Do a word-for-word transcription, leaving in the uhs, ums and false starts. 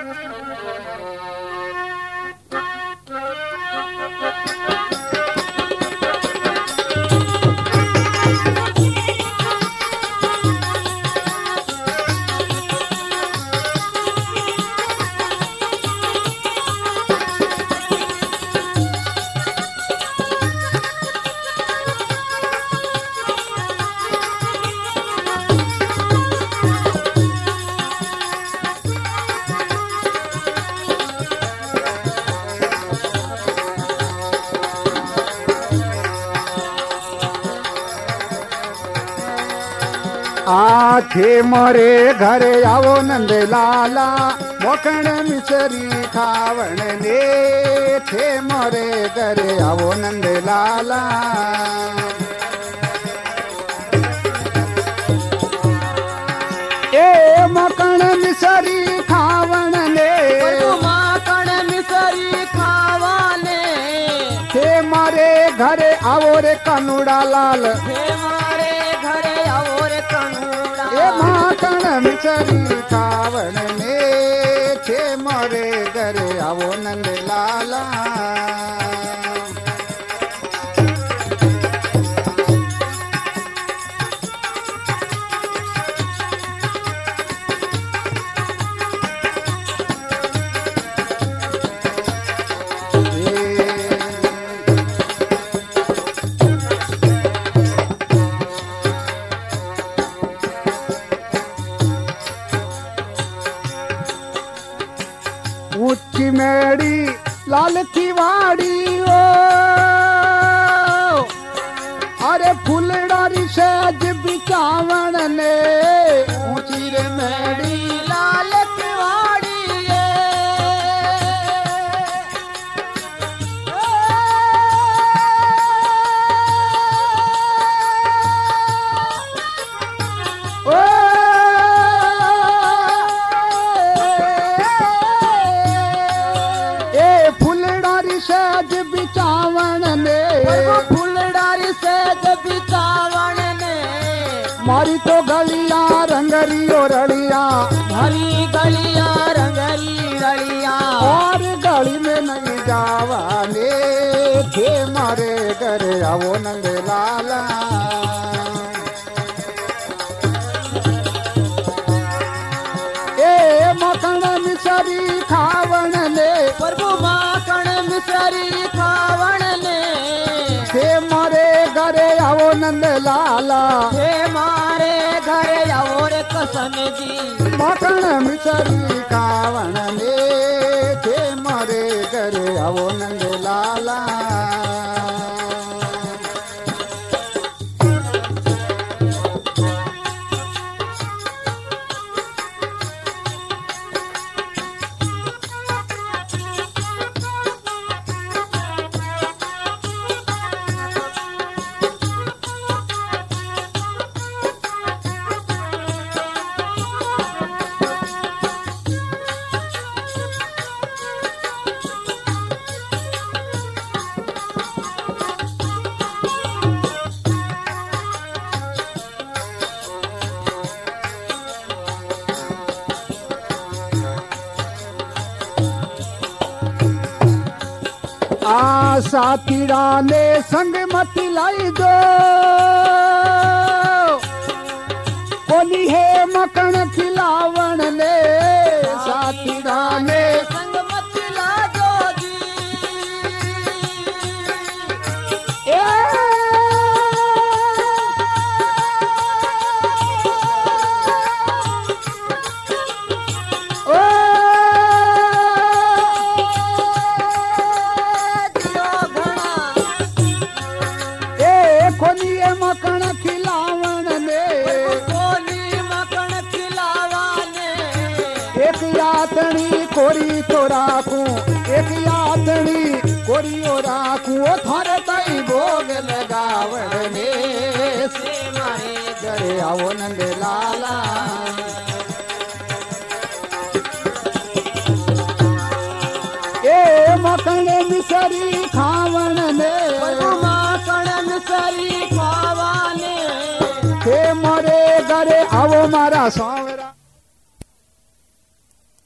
आखे मोरे घरे आवो नंद लाला मोखण मिसरी खावण ने थे मोरे घरे आवो नंद लाला ए मोखण मिसरी खावण ने मोखण मिसरी खावाने थे मारे घरे आवो रे कानुड़ा लाल माखण मिसरी खावण ने छे मोरे घरे आवो नंद लाला ऊंची मेड़ी लाल की वाड़ी ओ अरे फुलडारी सेज बिचावण ने ऊंची रे मेड़ी लाल की वाड़ी सेज बिचावण ने फुलडारी सेज बिचावण ने मारी तो गलियां रंगरी और रलिया भरी गलियां रंगरी रलिया और गली में नहीं जावाने थे मारे घरे आवो नंद लाला ए मखण मिसरी खावण ने प्रभु माखण मिसरी खावण ने थे मारे घरे आवो नंद लाला थे मारे घरे आवो रे कसम जी मखण मिसरी खावण ने थे मारे घरे आवो नंद लाला आ साथीड़ा ने संग मत लाई दो कोनी है मखण खिलावण ने साथीड़ा ने संग मत ला दो जी ए मखण खिलावण ने कोनी मखण खिलावाने एक यातनी कोरी तो राखू एक यातनी कोरी ओ राखू ओ थारे ताई भोग लगावण ने से मारे घरे आवो नंद लाला ए मखण मिसरी खावण ने माखण मिसरी खावाने थे मोरे घरे आवो मारा सौ